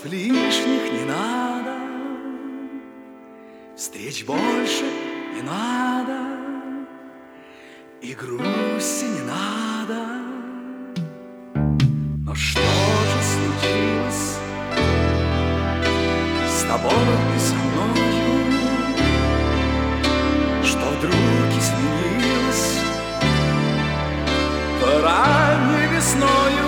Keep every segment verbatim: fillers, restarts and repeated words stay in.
Слов лишних не надо, встреч больше не надо, и грусти не надо. Но что же случилось с тобой и со мною, что вдруг изменилось ранней весною?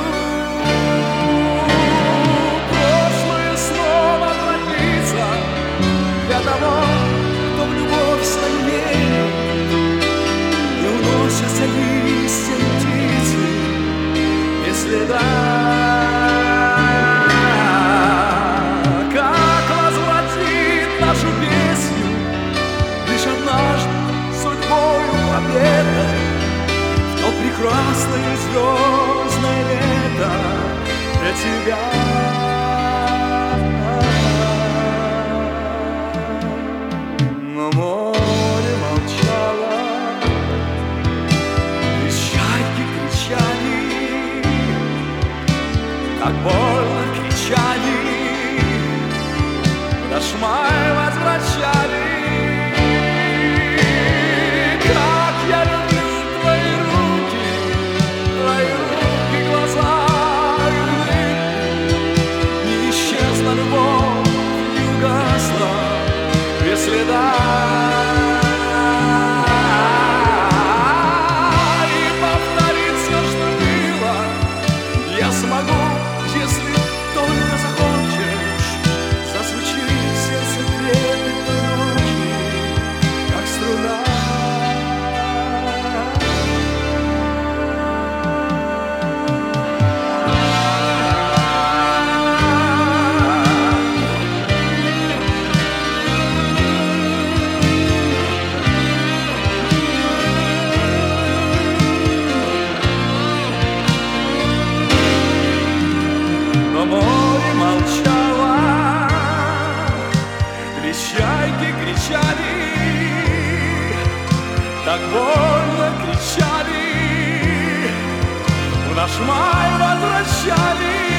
Прошлое снова тропится для того, кто в любовь свою верит, и уносятся листья птицы без следа. Как возвратит нашу песню лишь однажды судьбою победой в то прекрасное звездное лето для тебя. Но море молчало, лишь чайки кричали, так больно кричали, в наш май возвращали. Как я люблю твои руки, твои руки, глаза и улыбки. Не исчезла любовь, не угасла без следа. И повторить все, что было, я смогу, если только захочешь. Зазвучит сердце трепетной ночи, как струна. Но море молчало, лишь чайки кричали, так больно кричали, в наш май возвращали.